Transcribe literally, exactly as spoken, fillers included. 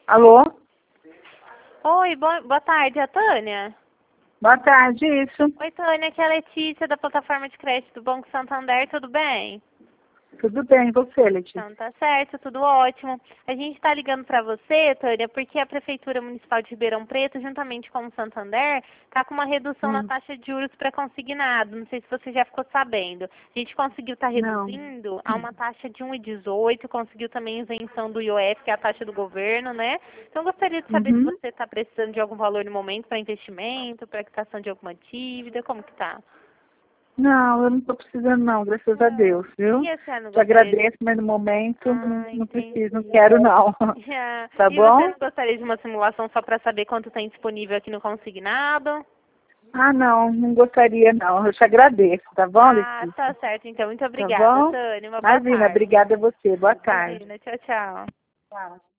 Alô? Oi, bo- boa tarde, é a Tânia? Boa tarde, isso. Oi, Tânia, aqui é a Letícia da plataforma de crédito do Banco Santander, tudo bem? Tudo bem, e você, Letícia? Então, tá certo, tudo ótimo. A gente está ligando para você, Tânia, porque a Prefeitura Municipal de Ribeirão Preto, juntamente com o Santander, está com uma redução na Hum, taxa de juros para consignado. Não sei se você já ficou sabendo. A gente conseguiu estar não. reduzindo a uma taxa de um vírgula dezoito, conseguiu também isenção do I O F, que é a taxa do governo, né? Então, eu gostaria de saber se Uhum. você está precisando de algum valor no momento para investimento, para quitação de alguma dívida, como que tá? Não, eu não estou precisando não, graças a Deus, viu? E a senhora não Te gostaria de... agradeço, mas no momento não, Ah, não preciso, não entendi. quero não. Já. Tá E você bom? não gostaria de uma simulação só para saber quanto tem disponível aqui no consignado? Ah, não, não gostaria não. Eu te agradeço, tá bom, Ah, Letícia? tá certo. Então, muito Tá obrigada, bom? Tânia. Uma boa Imagina, tarde. obrigada a você. Boa tarde. Imagina. Tchau, tchau. Tchau.